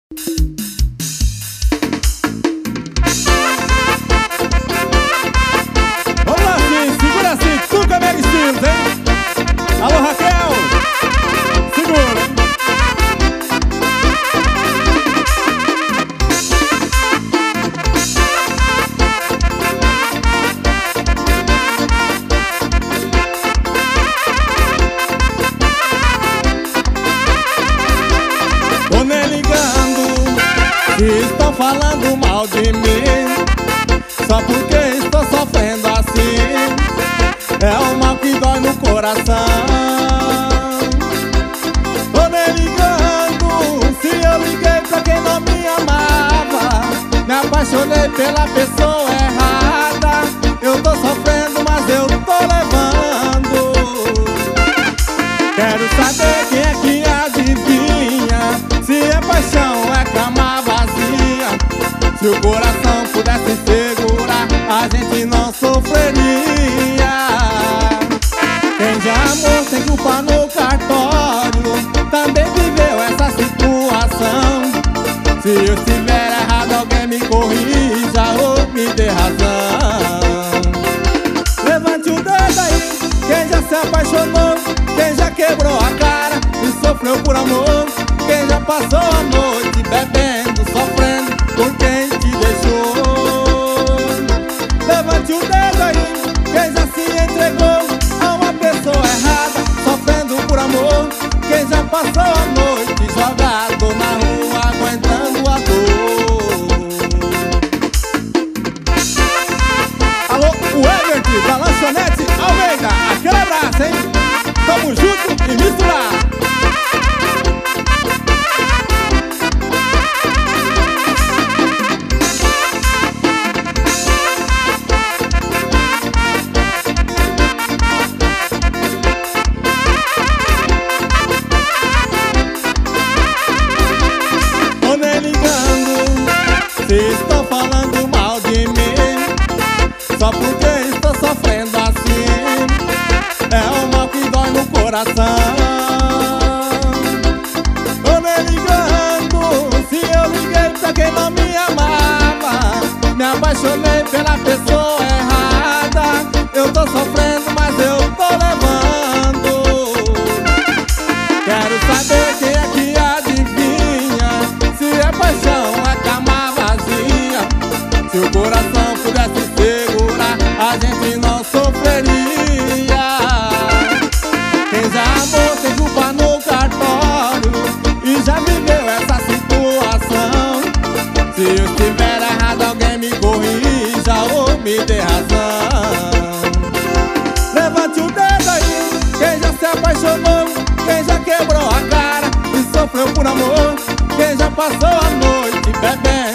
Vamos lá, sim, segura assim, Tuca Mega Estilos, hein? Alô, Raquel, segura, hein? Tô nem ligando se estão falando mal de mim, só porque estou sofrendo assim. É o mal que dói no coração. Tô nem ligando se eu liguei pra quem não me amava, me apaixonei pela pessoa errada. Eu tô sofrendo, mas eu tô levando. Quero saber quem é que adivinha se é paixão, é cama vazia. Se o coração pudesse segurar, a gente não sofreria. Quem já amou sem culpa no cartório também viveu essa situação. Se eu estiver errado, alguém me corrija ou me dê razão. Levante o dedo aí, quem já se apaixonou, quem já quebrou a cara e sofreu por amor. Quem já passou a noite bebendo, sofrendo por quem te deixou. Levante o dedo aí, quem já se entregou a uma pessoa errada, sofrendo por amor. Quem já passou a noite jogado na rua, aguentando a dor. Alô, o Everton da Lanchonete Almeida, aquele abraço, hein? Tamo junto e misturado. Tô nem ligando se estão falando mal de mim, só porque estou sofrendo assim. É o mal que dói no coração. Tô nem ligando se eu liguei pra quem não me amava, me apaixonei pela pessoa errada. Eu tô sofrendo, mas eu tô levando. Quero saber quem é que adivinha se é paixão, é cama vazia. Se o coração pudesse segurar, a gente não sofreria. Quem já amou sem culpa no cartório e já viveu essa situação. Se eu estiver errado, alguém me corrija ou me dê razão. Levante o dedo aí, quem já se apaixonou, quem já quebrou a cara e sofreu por amor. Quem já passou a noite bebendo,